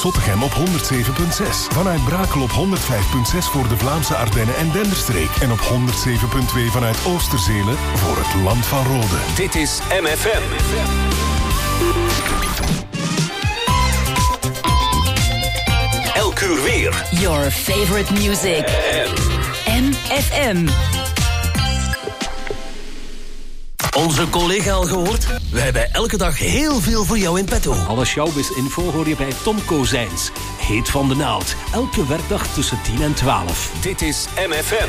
Zottegem op 107.6. Vanuit Brakel op 105.6 voor de Vlaamse Ardennen en Denderstreek. En op 107.2 vanuit Oosterzelen voor het Land van Rode. Dit is MFM. Elk uur weer. Your favorite music. MFM. Onze collega al gehoord? We hebben elke dag heel veel voor jou in petto. Alle showbiz-info hoor je bij Tom Kozijns. Heet van de naald. Elke werkdag tussen 10 en 12. Dit is MFM.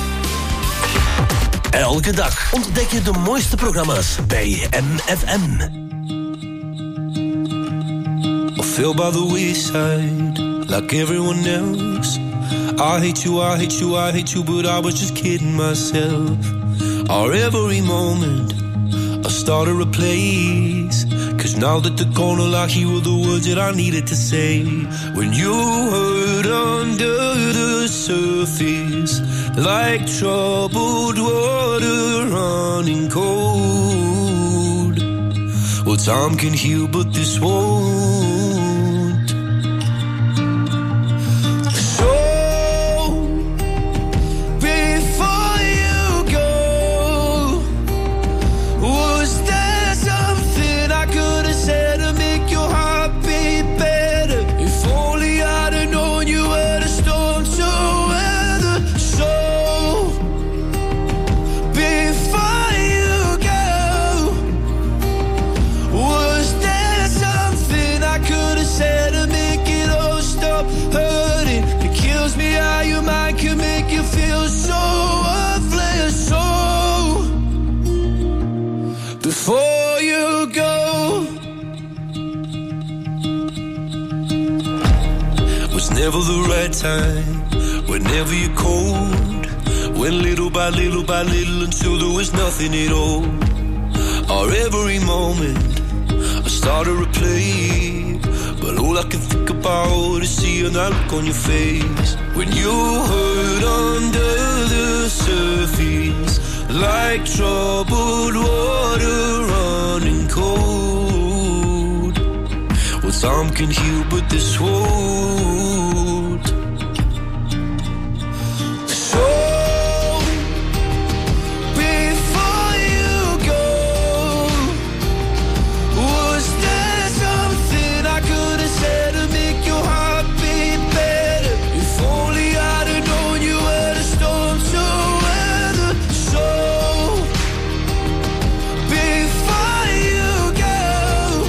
Elke dag ontdek je de mooiste programma's bij MFM. I fell by the wayside, like everyone else. I hate you, I hate you, I hate you, but I was just kidding myself. Our every moment, I started a place. Cause now that the corner lock, here were the words that I needed to say. When you hurt under the surface, like troubled water running cold. Well, time can heal, but this won't. Before you go, was never the right time, whenever you're cold. Went little by little by little until there was nothing at all. Our every moment, I started to replay, but all I can think about is seeing that look on your face. When you hurt under the surface, like troubled water running cold. Well, time can heal, but this won't. So, before you go, was there something I could have said to make your heart beat better? If only I'd have known you were the storm to weather. So, before you go,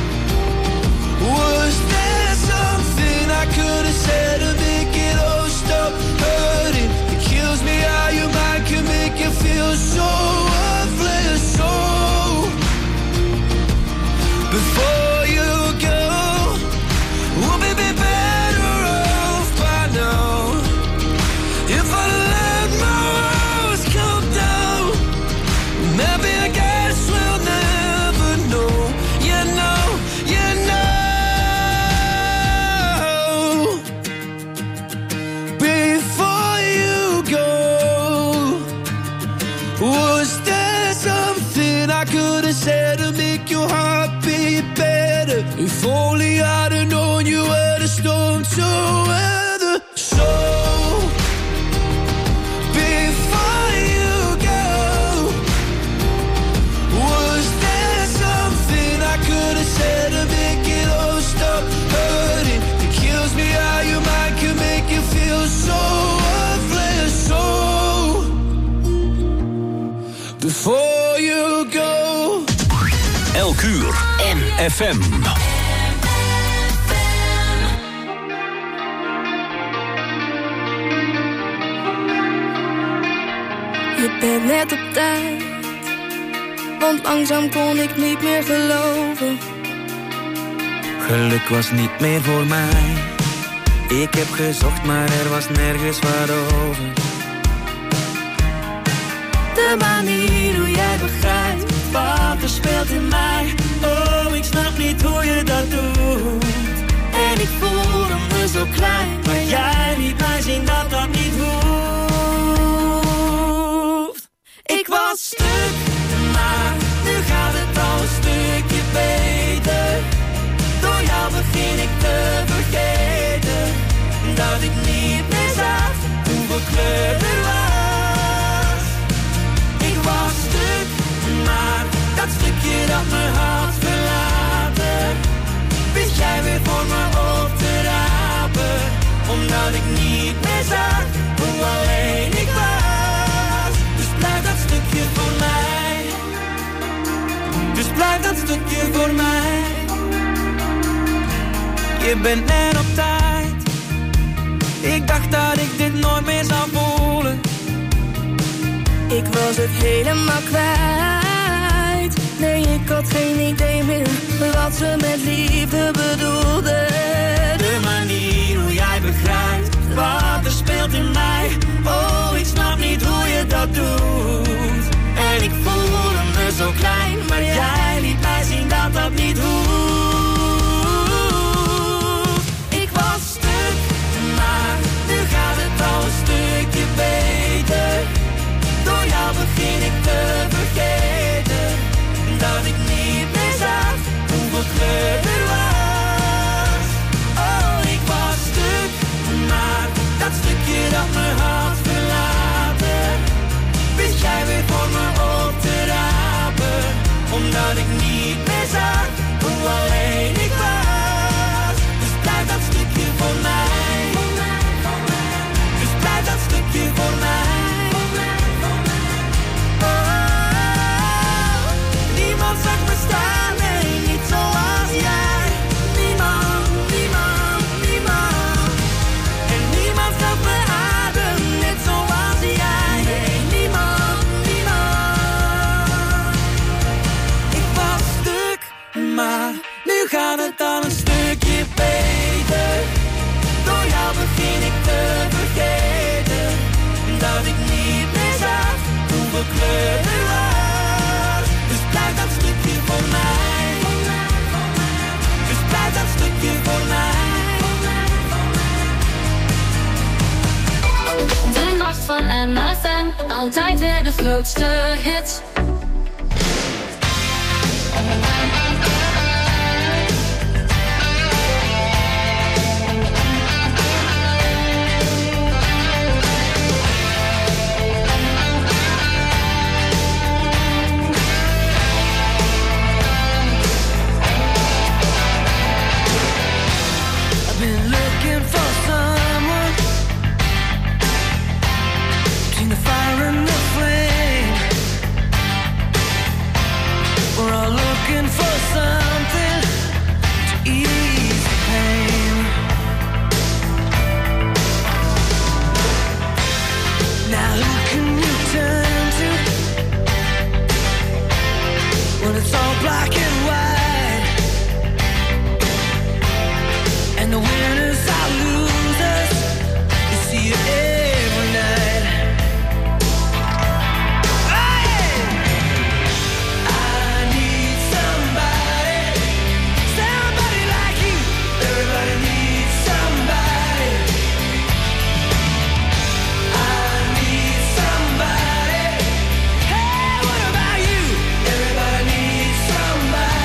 was there something I could have said to make it all stop hurting? It kills me how your mind can make you feel so worthless. So, before you go, we'll be better off by now. If I let my walls come down, maybe I guess we'll never know. You know, you know. Before you go, was there something I could have said to make your heart beat better? If only I'd have known you were the storm to weather. So, before you go, was there something I could have said to make it all stop hurting? It kills me how your mind can make you feel so worthless. So, before you go. Elk uur. MFM. Je bent net op tijd, want langzaam kon ik niet meer geloven. Geluk was niet meer voor mij. Ik heb gezocht, maar er was nergens wat over. De manier hoe jij begrijpt wat er speelt in mij. Oh, ik snap niet hoe je dat doet. En ik voelde me zo klein, maar jij liet mij zien dat dat niet hoeft. Ik was stuk, maar nu gaat het al een stukje beter. Door jou begin ik te vergeten. dat me had verlaten, wist jij weer voor me op te rapen, omdat ik niet meer zag hoe alleen ik was. Dus blijf dat stukje voor mij, dus blijf dat stukje voor mij. Je bent net op tijd, ik dacht dat ik dit nooit meer zou voelen. Ik was het helemaal kwijt. Nee, ik had geen idee meer wat ze met liefde bedoelde. De manier hoe jij begrijpt wat er speelt in mij. Oh, ik snap niet hoe je dat doet. En ik voelde me zo klein, maar jij liet mij zien dat dat niet hoeft. Ik was stuk, maar nu gaat het al een stukje beter. Door jou begin ik te vergeten dat ik niet meer zag hoeveel kleur er was. Oh, ik was stuk, maar dat stukje dat me had verlaten, wist jij weer voor me op te rapen, omdat ik niet meer zag hoe alleen ik was. Dus blijf dat stukje voor mij, dus blijf dat stukje voor mij. Niemand zag me staan, nee, niet zoals jij. Niemand, niemand, niemand. En niemand gaf me adem, net zoals jij. Nee, niemand, niemand. Ik was stuk, maar nu gaat het al een stukje beter. Door jou begin ik te vergeten dat ik niet meer zag hoeveel kleur er was. Blijf dat stukje voor mij, dus blijf dat stukje voor mij. De nacht van MFM, altijd weer de grootste hits. Somebody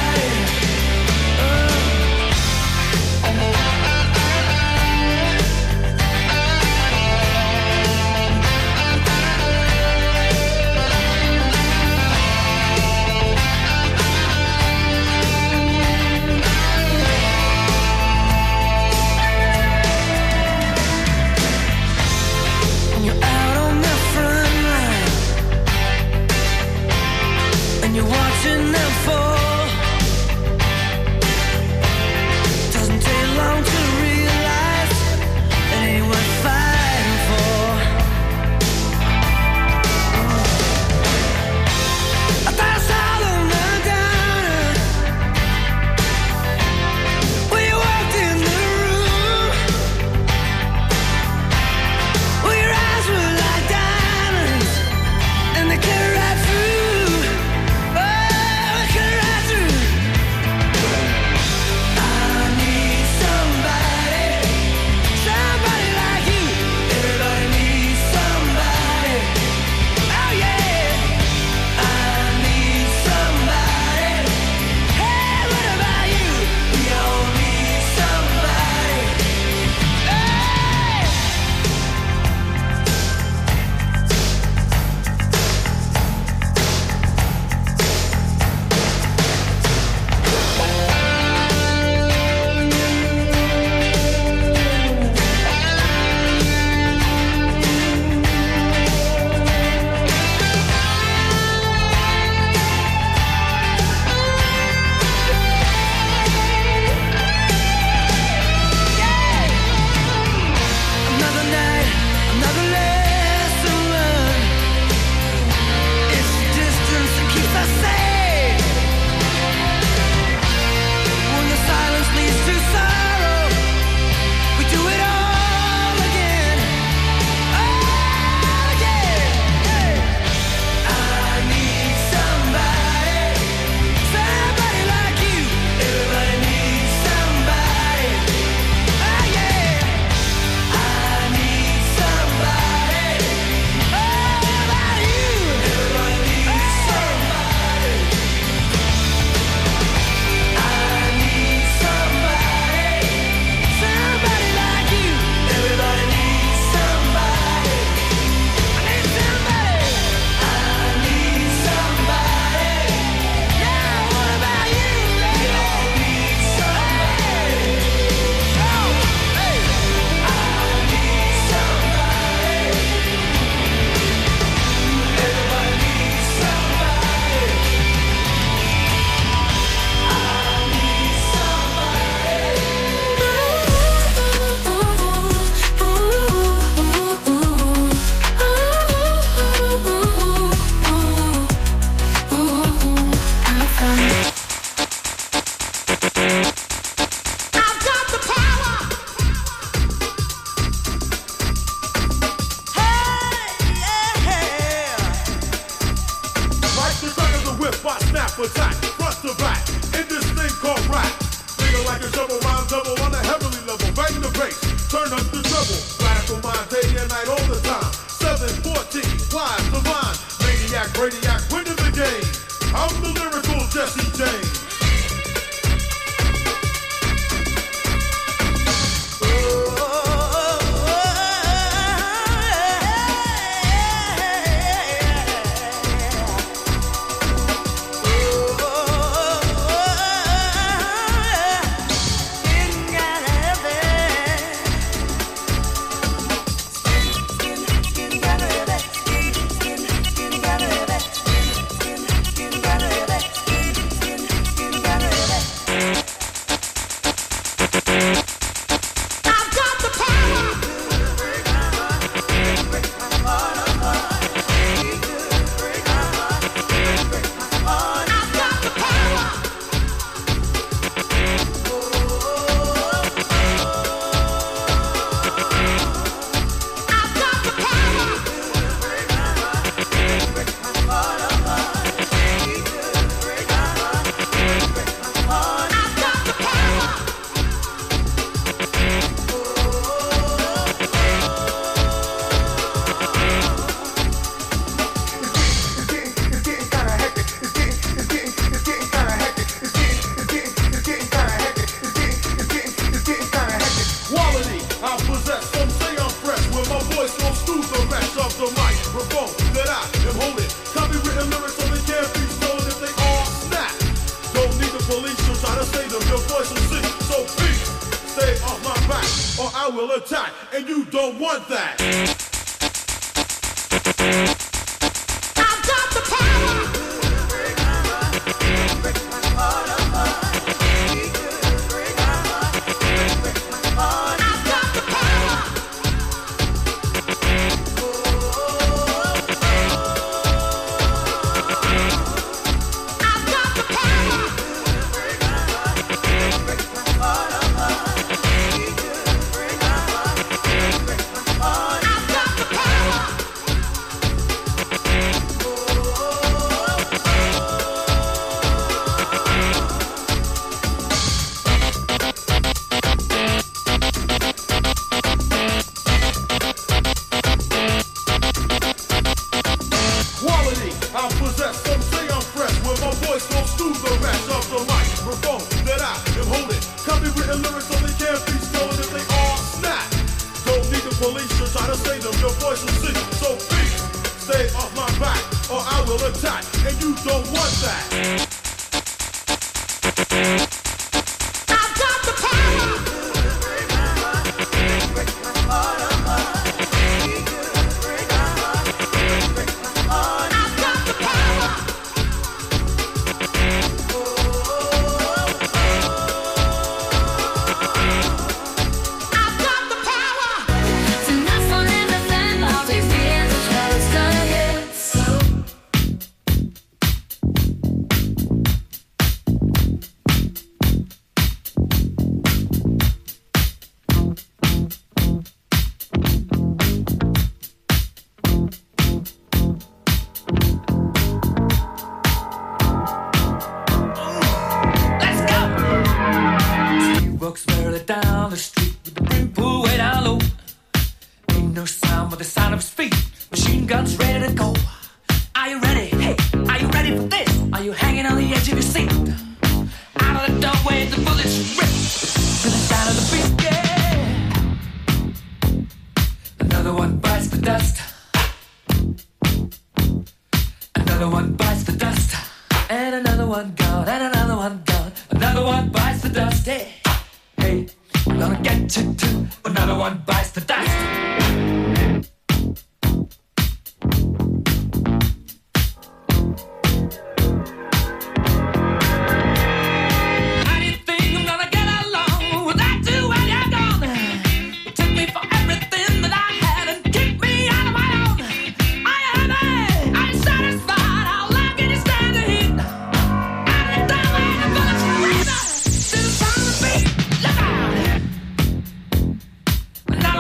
like a shovel, rhyme double on a heavenly level. Bang the bass, turn up the treble. Blast on mine day and night all the time. 714, wise, divine, maniac, radiac, winning the game. I'm the lyrical Jesse James. Another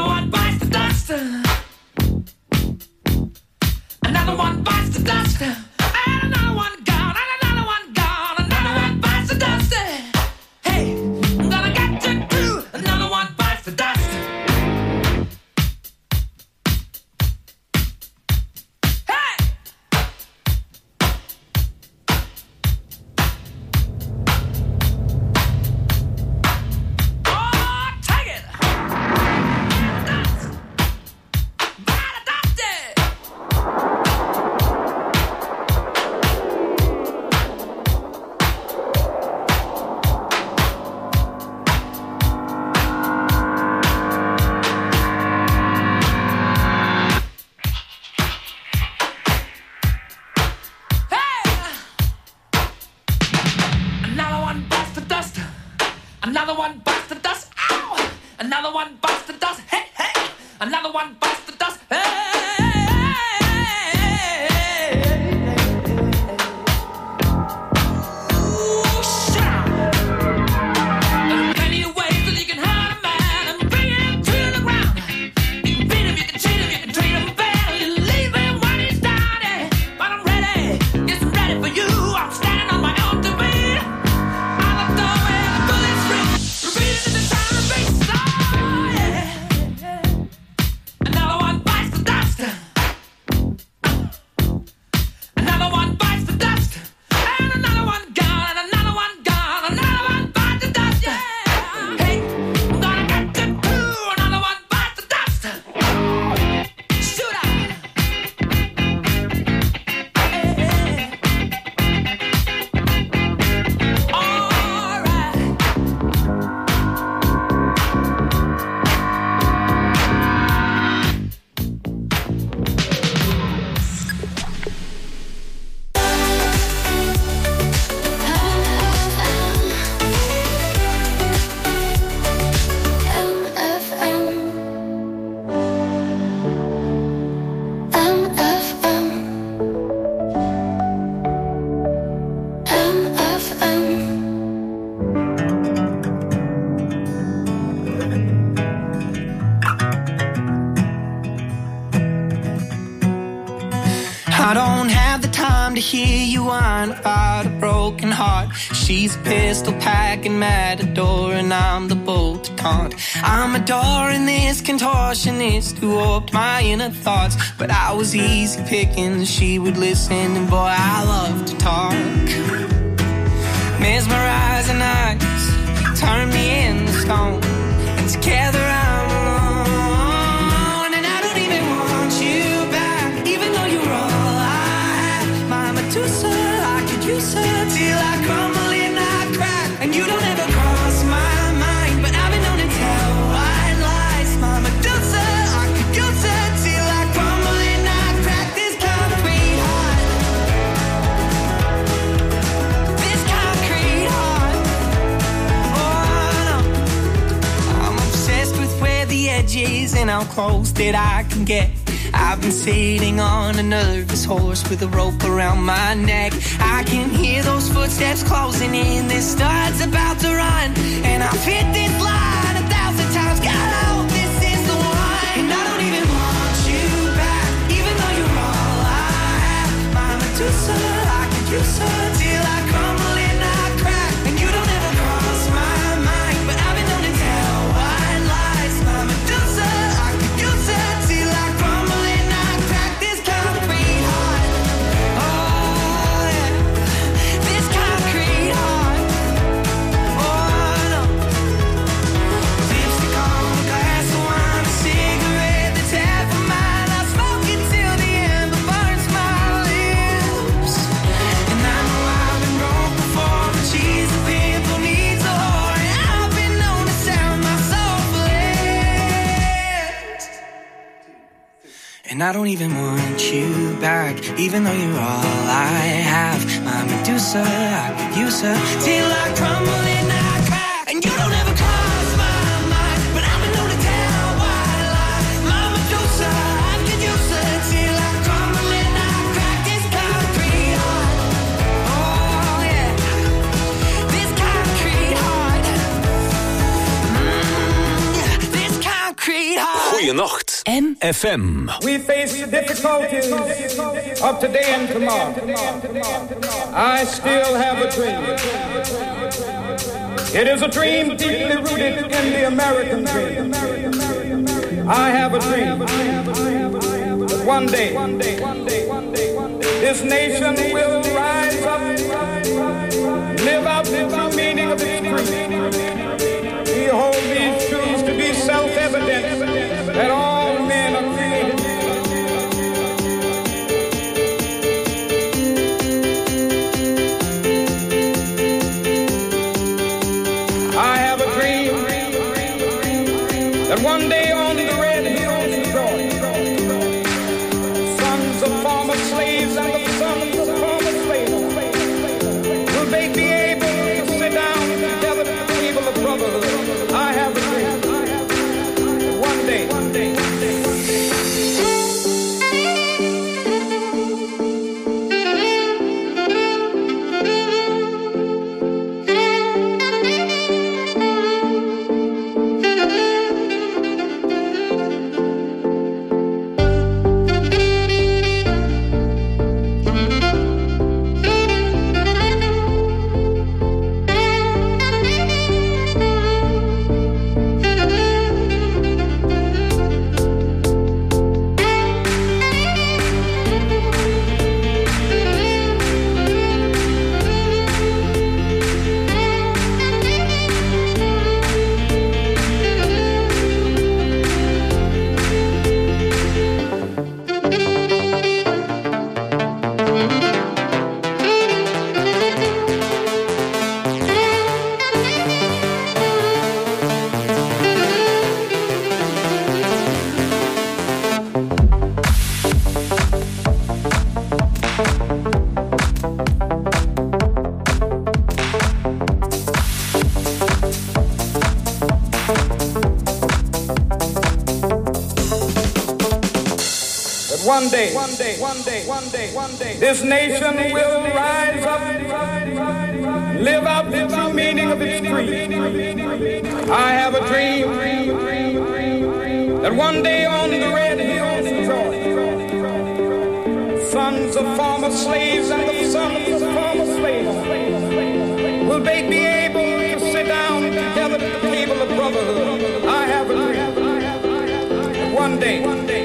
Another one bites the dust. Ow! Another one bites the dust. Hey, hey! Another one bites the dust. Hey! Hear you whine about a broken heart. She's a pistol packing matador, and I'm the bolt to taunt. I'm adoring this contortionist who warped my inner thoughts, but I was easy picking. She would listen, and boy, I love to talk. Mesmerizing eyes turn me into stone, and together I'm alone. And I don't even want you back, even though you're all I could use her till I crumble and I crack. And you don't ever cross my mind, but I've been known to tell white lies. My Medusa, I could use her till I crumble and I crack. This concrete heart, this concrete heart. Oh no, I'm obsessed with where the edge is and how close that I can get. I've been sitting on a nervous horse with a rope around my neck. I can hear those footsteps closing in. This star's about to run, and I've hit this line 1,000 times. God, I hope this is the one. And I don't even want you back, even though you're all I have. My Medusa, I could use her till I crumble and I crack. And you don't ever cross my mind, but I've been known to tell white lies. My Medusa, I could use her till I crumble. And I don't even want you back, even though you're all I have. My Medusa, I could use her till I crumble and I crack. And you don't ever cross my mind, but I've been known to tell white lies. My Medusa, I could use her till I crumble and I crack. This concrete heart, oh yeah, this concrete heart, yeah, this concrete heart. Goeienacht. FM. We face the difficulties of today and tomorrow. I still have a dream. It is a dream deeply rooted in the American dream. I have a dream that one day this nation will rise up, live out the true meaning of its creed. We hold these truths to be self-evident that all men are created. I have a dream that one day on the red hills of Georgia, sons of former slaves and the sons of former slaves will they be able to sit down together at the table of brothers One day, this nation will rise up, live out the true meaning of its creed. I have a dream that one day on the red hills of Georgia, sons of former slaves and the sons of former slaves will they be able to sit down together at the table of brotherhood. I have a dream that one day.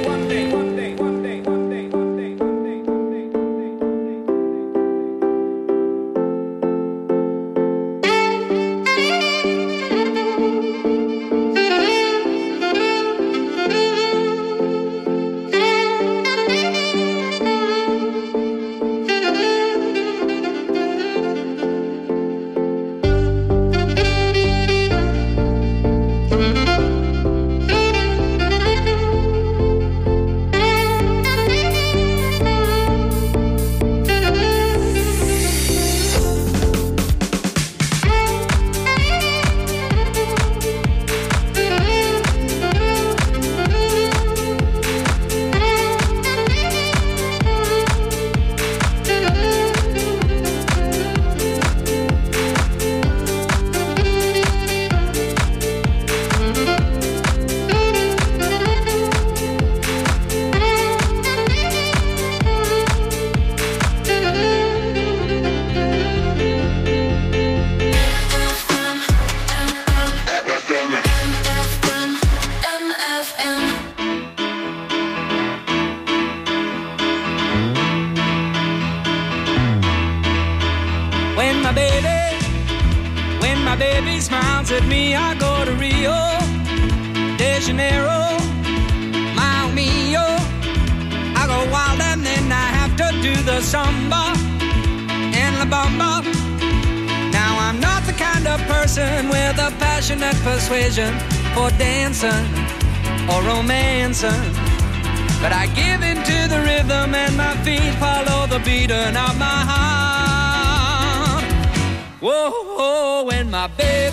For dancing or romancing, but I give into the rhythm and my feet follow the beating of my heart. Whoa, whoa, when my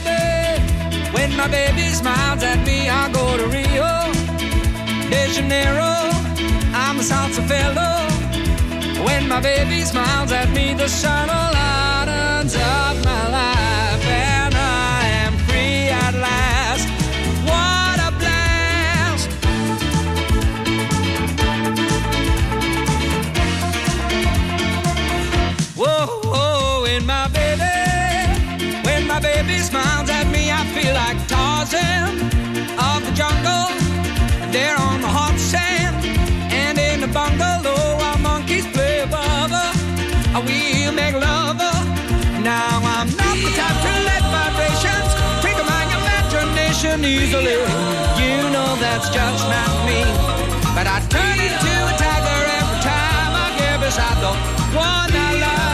baby smiles at me, I go to Rio de Janeiro. I'm a salsa fellow. When my baby smiles at me, the sun lightens up my life, and I am free at last. What a blast! Whoa, whoa, when my baby smiles at me, I feel like Tarzan of the jungle. There on the hot sand, and in the bungalow, our monkeys play above her. We'll make love. Now I'm not the type to let vibrations trigger my imagination easily. You know that's just not me. But I turn into a tiger every time I get beside the one I love.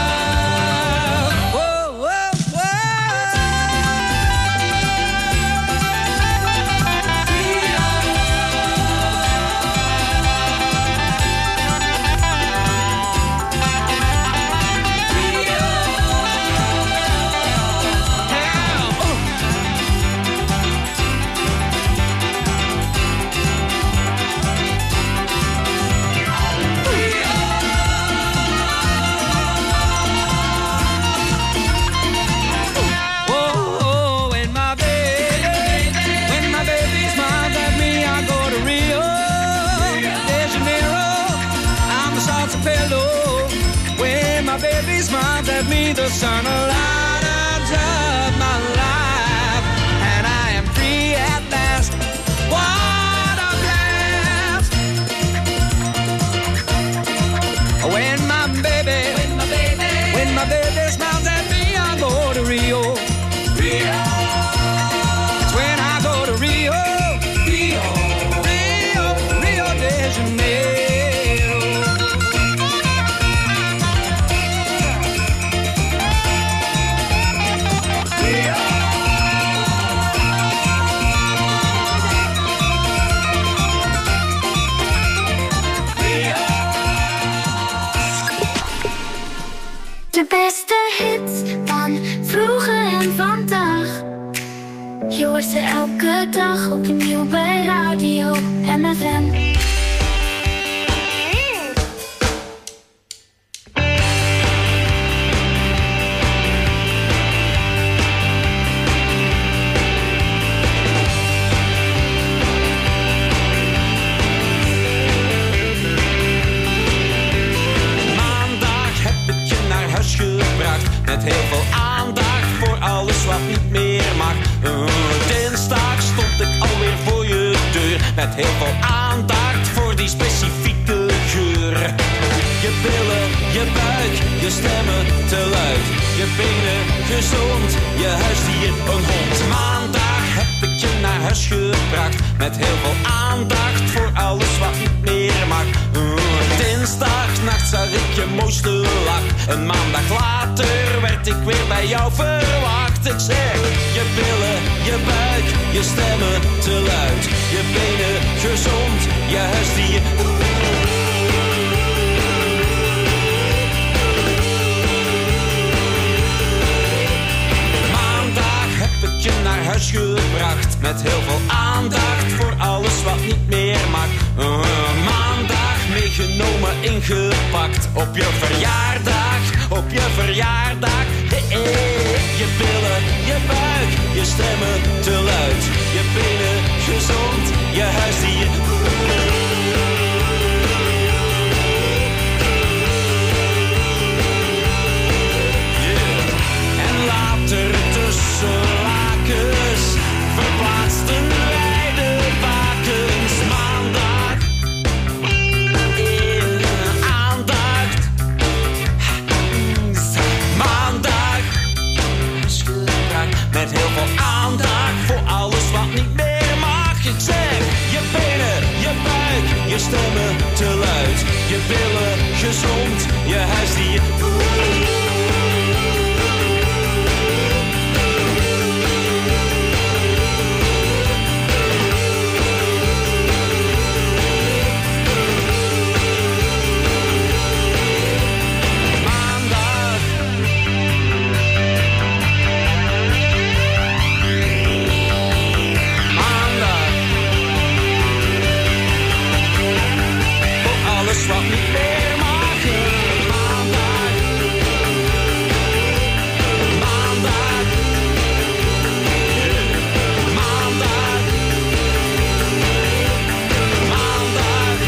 The sun lightens up my life, and I am free at last. What a blast! When my baby smiles at me, I go to Rio. It's when I go to Rio de Janeiro. De beste hits van vroeger en vandaag. Je hoort ze elke dag opnieuw bij Radio MFM. met heel veel aandacht voor die specifieke geur. Je billen, je buik, je stemmen te luid. Je benen gezond, je huisdier een hond. Maandag heb ik je naar huis gebracht met heel veel aandacht voor alles wat niet meer mag. Dinsdagnacht zag ik je mooiste lach. Een maandag later werd ik weer bij jou verwacht. Ik zeg, je billen, je buik, je stemmen te luid. Je benen gezond, je huisdier. Maandag heb ik je naar huis gebracht met heel veel aandacht voor alles wat niet meer mag. Maandag meegenomen, ingepakt op je verjaardag, op je verjaardag. Je billen, je buik, je stemmen te luid. Je benen gezond, je huisdier. Yeah. En later tussen lakens verplaatsten wij de bakens. Maandag in aandacht. Maandag met heel veel aandacht voor alles wat niet meer mag. Ik zeg, je benen, je buik, je stemmen te luid. Je billen gezond, je huisdier. Wat niet meer maken. Maandag. Maandag. Maandag. Maandag.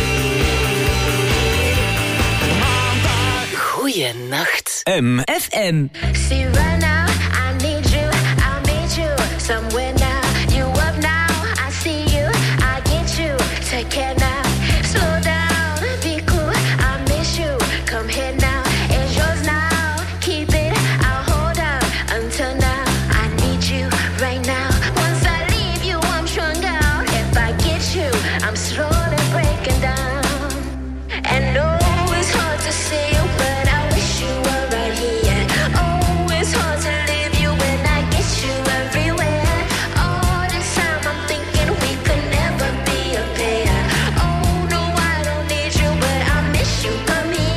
Maandag. Goeienacht. MFM. See right now, I need you, I'll meet you somewhere now. You up now, I see you, I get you. Take care now, slow down. Come here now, it's yours now. Keep it, I'll hold out until now. I need you right now. Once I leave you, I'm strung out. If I get you, I'm slowly breaking down. And oh, it's hard to see you, but I wish you were right here. Oh, it's hard to leave you when I get you everywhere. All this time I'm thinking we could never be a pair. Oh no, I don't need you, but I miss you. Come here.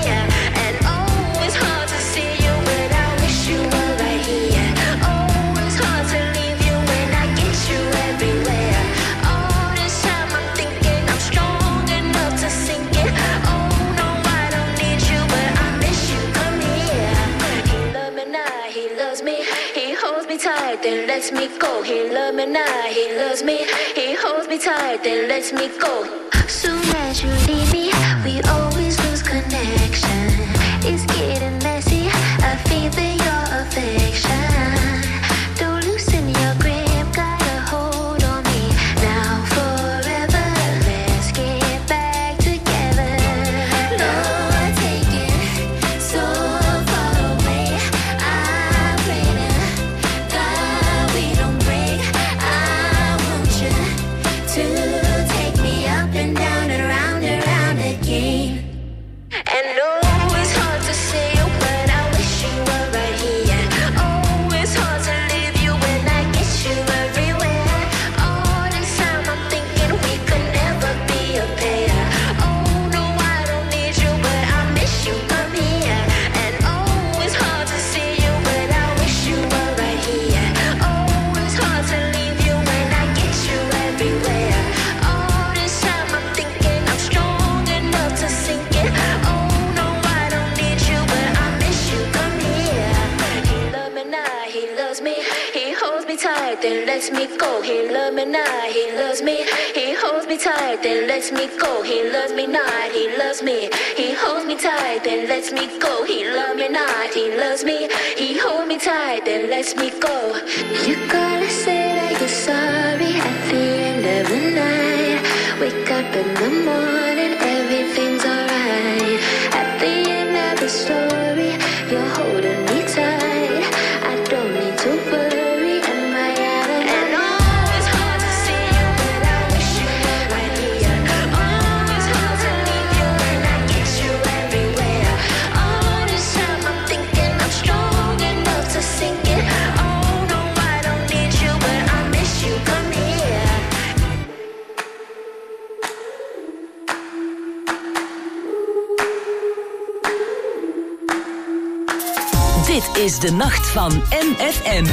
Tight, then lets me go. He love me now, he loves me. He holds me tight, then lets me go. Soon as you leave me, we always lose connection. It's getting messy, I feel your affection. Don't loosen your grip, got a hold on me. Now forever, let's get back together. Lord, take it so far away. I pray to God we don't break. I want you to take me up and down and round again. And oh, it's hard to say you, but I wish you were right here. Oh, it's hard to leave you when I get you everywhere. All this time I'm thinking we could never be a pair. Oh no, I don't need you, but I miss you. Come here. And oh, it's hard to see you, but I wish you were right here. Oh, it's hard to leave you when I get you everywhere. All this time I'm thinking I'm strong enough to sink it. Oh no, I don't need you, but I miss you. Come here. He love me now, he loves me. He holds me tight, then lets me go. He love me now, he loves me. He holds me tight, then lets me go. He loves me not, he loves me. He holds me tight, then lets me go. He love me not, he loves me. He holds me tight, then lets me go. You gotta say that you're sorry at the end of the night. Wake in the morning, everything's alright. At the end of the story, you're holding me tight. I don't need to worry, am I out of my mind? Oh, it's hard to see you, but I wish you were right here. Oh, it's hard to leave you, and I get you everywhere. All this time I'm thinking I'm strong enough to sink it. Oh no, I don't need you, but I miss you. Come here. Dit is de nacht van MFM.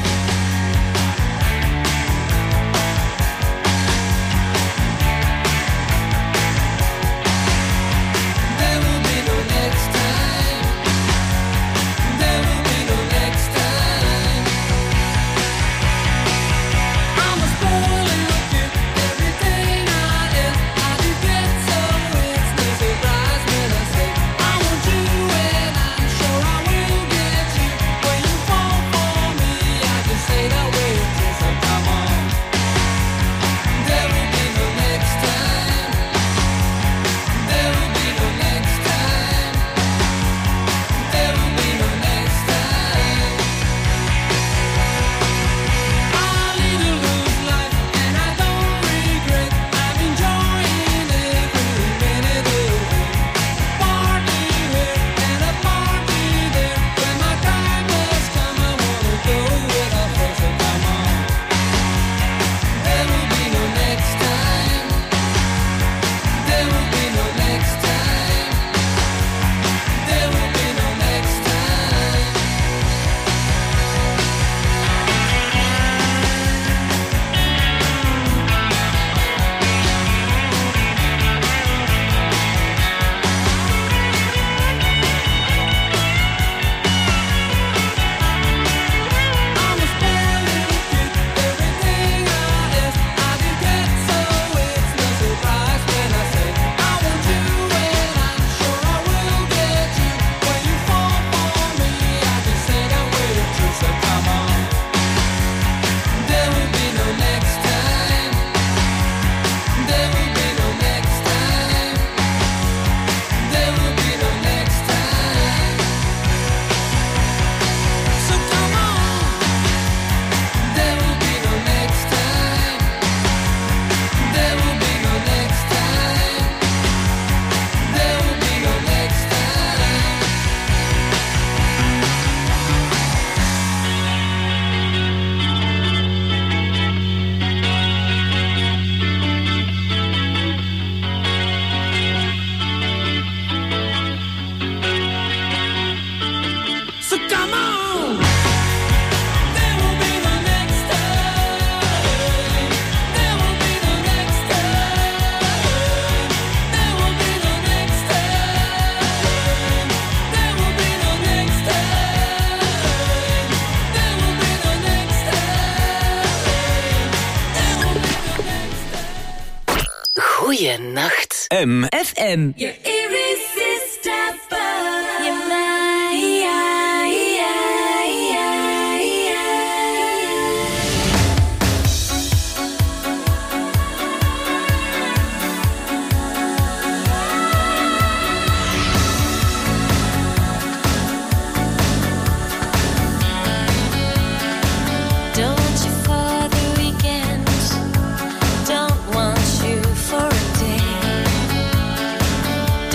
Goeienacht. MFM. You're irresistible. You're mine. Don't you for the weekend, don't want you for a day.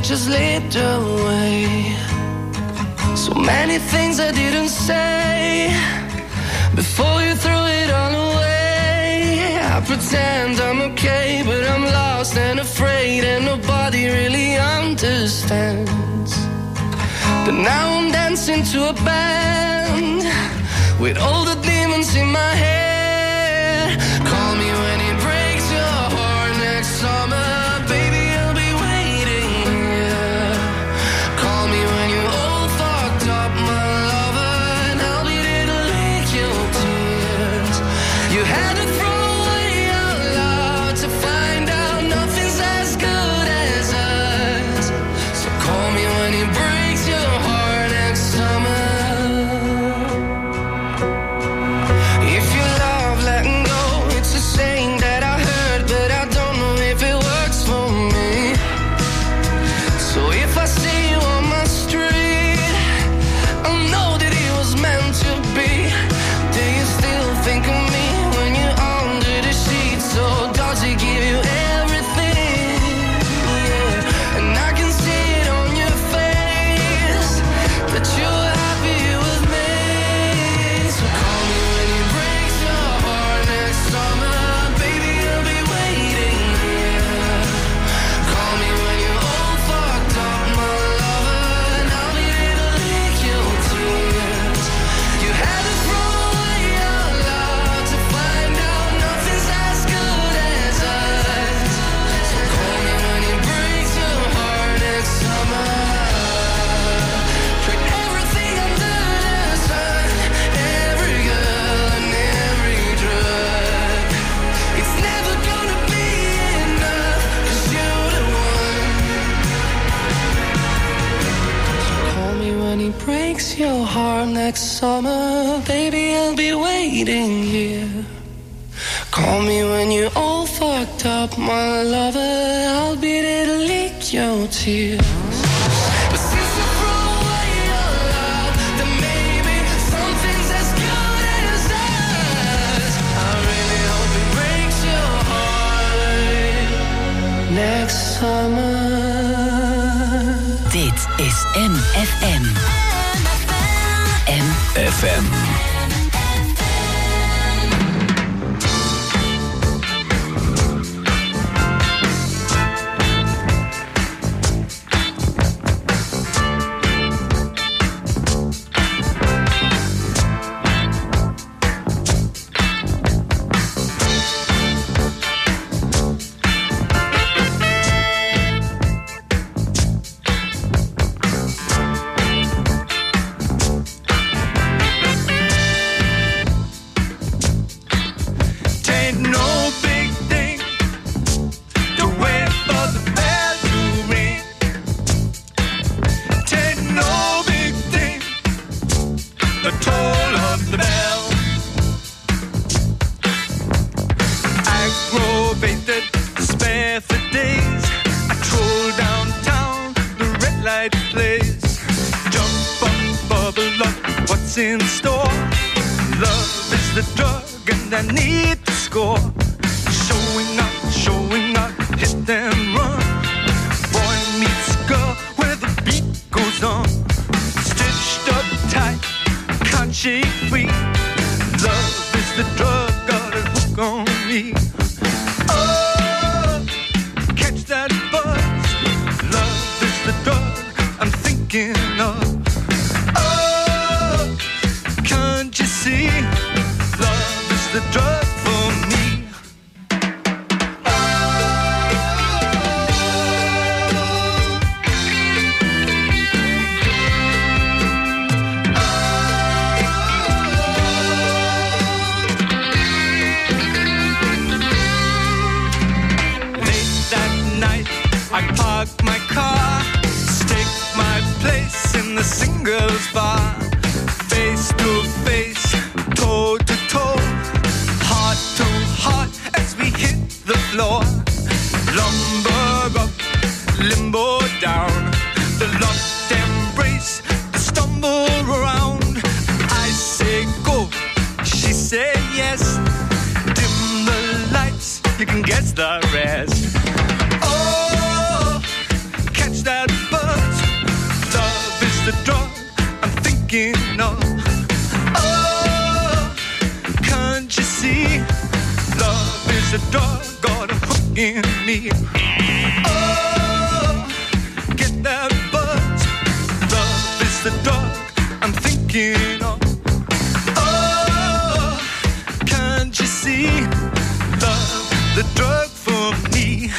just slipped away. So many things I didn't say before you threw it all away. I pretend I'm okay, but I'm lost and afraid, and nobody really understands. But now I'm dancing to a band with all the demons in my head. Call me when it breaks your heart next summer. Baby, I'll be waiting here. Call me when you're all fucked up, my lover, and I'll be there to lick your tears. You had to throw away out loud to find out nothing's as good as us. So call me when it breaks your heart next summer. If you love letting go, it's a saying that I heard, but I don't know if it works for me. So if I see you on my street, I'll know that it was meant to be. Do you still think of me when you're under the sheets? So does it give you everything? Yeah. And I can see it on your face that you're happy with me. So call me when it breaks your heart next summer. Baby, I'll be waiting here. Call me when you're all fucked up, my lover, and I'll be there to lick your tears. You had to throw away out loud to find out nothing's as good as us. So call me when it breaks your heart next summer. Tried everything under the sun, every girl and every drug. It's never gonna be enough, 'cause you're the one. So call me when it breaks your heart next summer. Baby, I'll be waiting here. Call me when you're all fucked up, my lover. I'll be there to lick your tears. But since you threw away your love, then maybe something's as good as us. I really hope it breaks your heart next summer. Dit is MFM. FM. Tain't no big thing to wait for the bell to ring. Tain't no big thing, the toll of the bell. Aggravated, despair for days. I troll downtown, the red light plays. Jump up, bubble up, what's in store? Love is the drug and I need to score. Showing up, hit and run. Boy meets girl where the beat goes on. Stitched up tight, can't shake free. Love is the drug, got a hook on me. Oh, catch that buzz. Love is the drug I'm thinking of. Oh, can't you see? Love is the drug for me. Late that night, I park my car, stake my place that buzz. Love is the drug I'm thinking of. Oh, can't you see? Love is a dog, got a hook in me. Oh, get that buzz. Love is the dog I'm thinking of. Oh, can't you see? Love, the drug for me.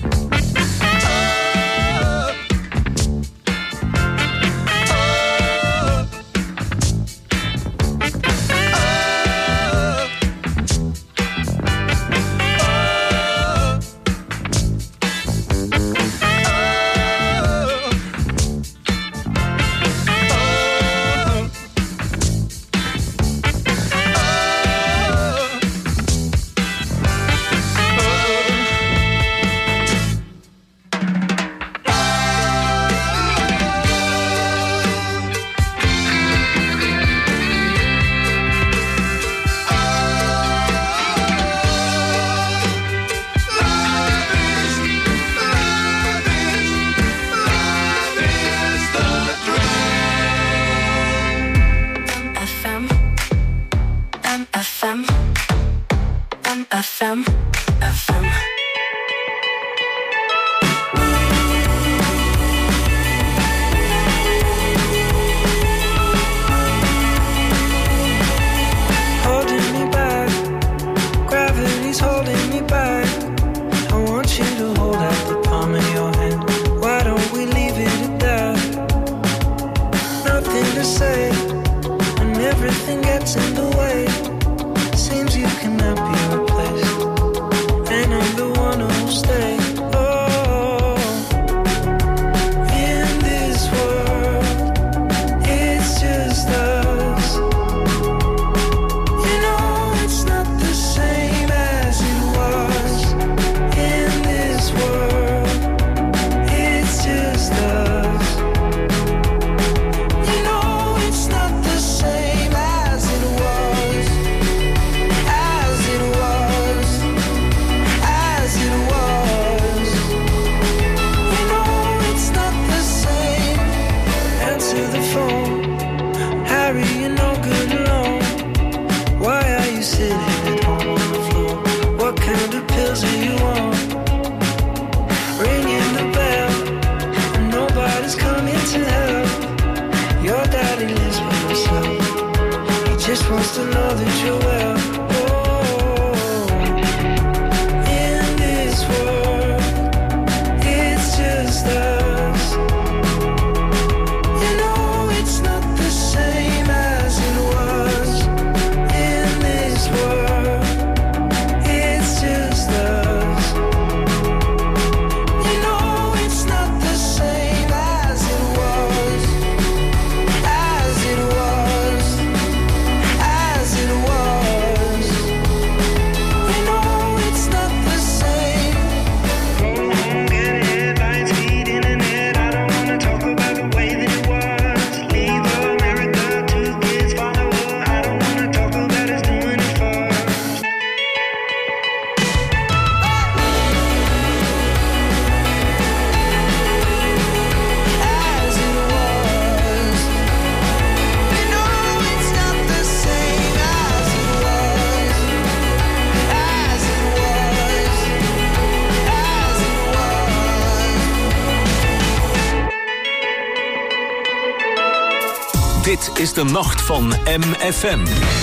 Dit is de nacht van MFM.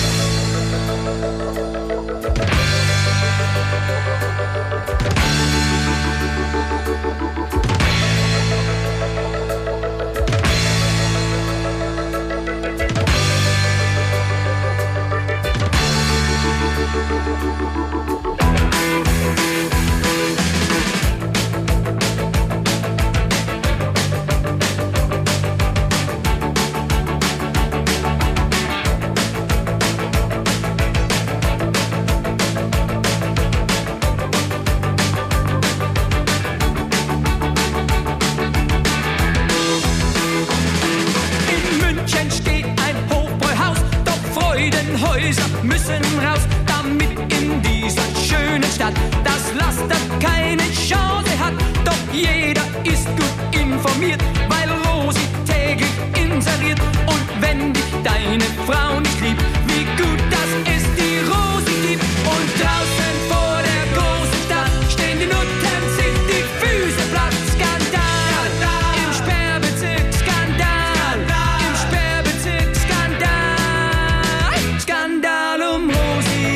Müssen raus, damit in dieser schönen Stadt das Laster keine Chance hat. Doch jeder ist gut informiert. informiert, weil Rosi täglich inseriert. Und wenn dich deine Frau nicht liebt, wie gut, dass es die Rosi gibt. Und draußen vor der großen Stadt stehen die Nutten, sich die Füße platt. Skandal, im Sperrbezirk, Skandal, im Sperrbezirk, Skandal, Skandal um Rosi.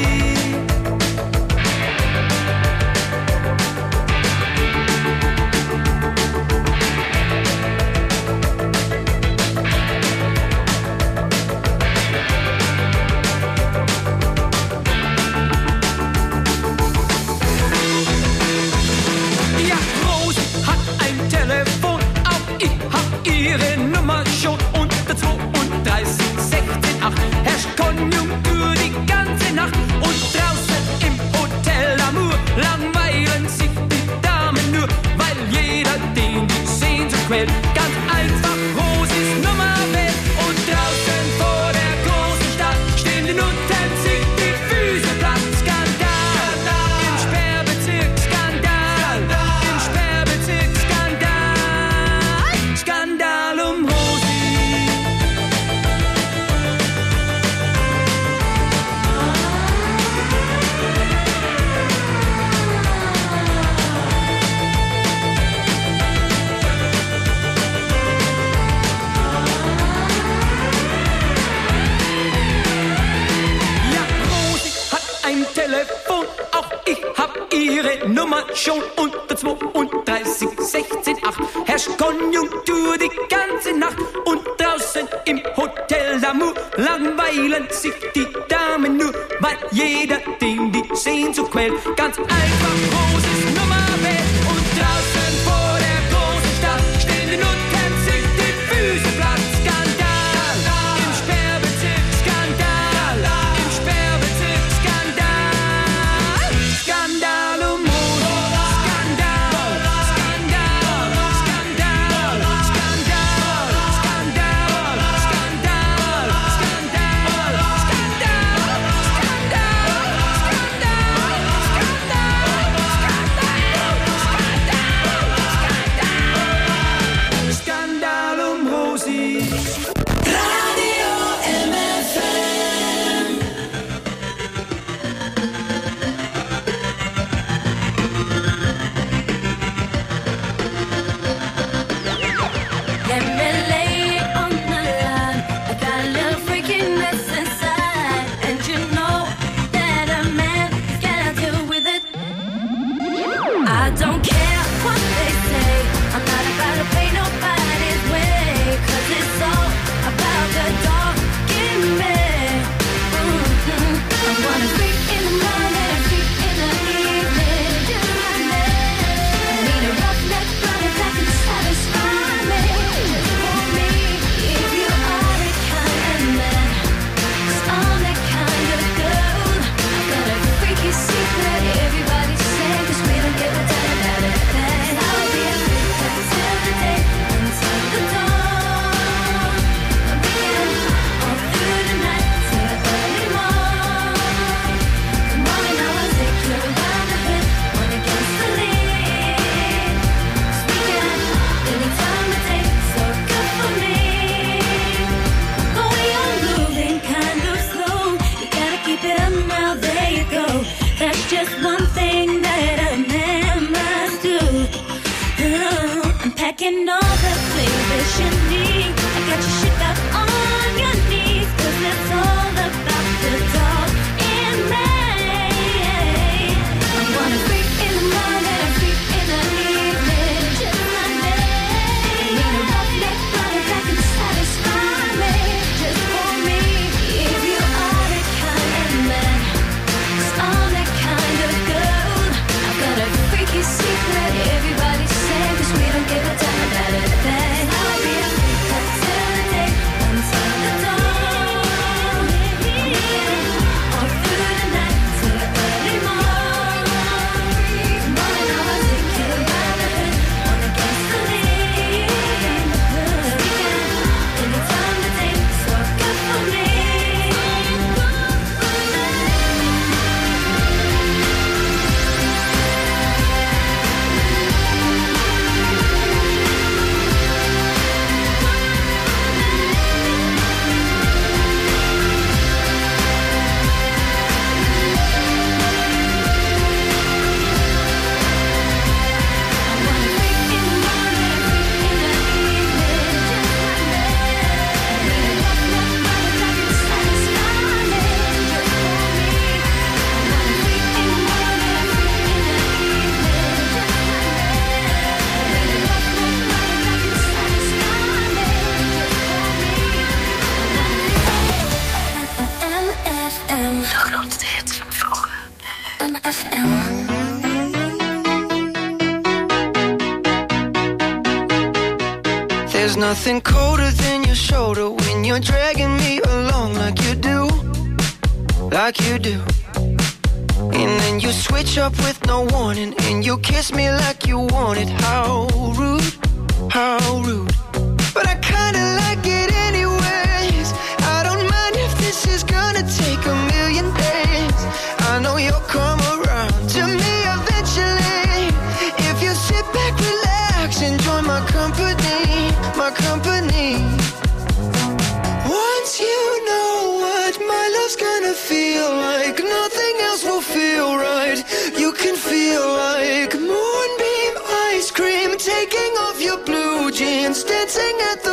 Ihre Nummer schon unter 32, 16, 8. Herrscht Konjunktur die ganze Nacht. Und draußen im Hotel Amour langweilen sich die Damen nur, weil jeder den die Sehnsucht quält. Ganz einfach Rosis Nummer wählt. Und draußen vor der großen Stadt stehen die Nutten, sich die Füße platt. Skandal, im Sperrbezirk, Skandal, im Sperrbezirk, Skandal, Skandal um Rosi. Ja, Rosi hat ein Telefon, auch ich hab ihre Nummer schon unter 32, 16, 8. Herrscht Konjunktur die ganze Nacht. Und draußen im Hotel Amour langweilen sich die Damen nur, weil jeder den die Sehnsucht quält. Ganz einfach Rosis Nummer wählt. Und draußen vor der großen Stadt stehen die Nutten, sich die Füße platt. Skandal, im Sperrbezirk, Skandal, im Sperrbezirk, Skandal, Skandal um Rosi. Skandal, Skandal, Skandal, Skandal, Skandal, Skandal, Skandal, Skandal um Rosi. Radio MFM. Let me lay it on the line. I got a little freakiness inside, and you know that a man gotta deal with it. I don't care what they say. I'm not about to pay nobody's way, 'cause it's all about the dog in me. I want a freak in the morning, a freak in the evening. Just my name. I need a roughneck running back and satisfy me. Just for me, if you are the kind of man, 'cause I'm that kind of girl. I've got a freaky secret, everybody say, 'cause we don't give a damn about it. I'll be a freak until the day, until the dawn. I'm being all through the night till early morn. Come on, now I'll take you around the bend, one against the lead. 'Cause we can any time of day, so good for me. But we are moving kind of slow. You gotta keep it up now, there you go. That's just one thing that a man must do. I'm packing all the flavors you need. I got you shit up on your knees, 'cause it's all about the dog in me. I want a freak in the morning, a freak in the evening. Just my name. I need a roughneck running back and satisfy me. Just for me, if you are the kind of man, 'cause I'm that kind of girl. I've got a freaky secret, everybody say, 'cause we don't give a damn about it. I'll be a freak nothing colder than your shoulder when you're dragging me along like you do. Like you do. And then you switch up with no warning, and you kiss me like you want it. How rude, how rude. But I kinda like it anyways. I don't mind if this is gonna take a million days. I know you'll come around to me eventually. If you sit back, relax, enjoy my company, my company. Once you know what my love's gonna feel like, nothing else will feel right. You can feel like moonbeam ice cream, taking off your blue jeans, dancing at the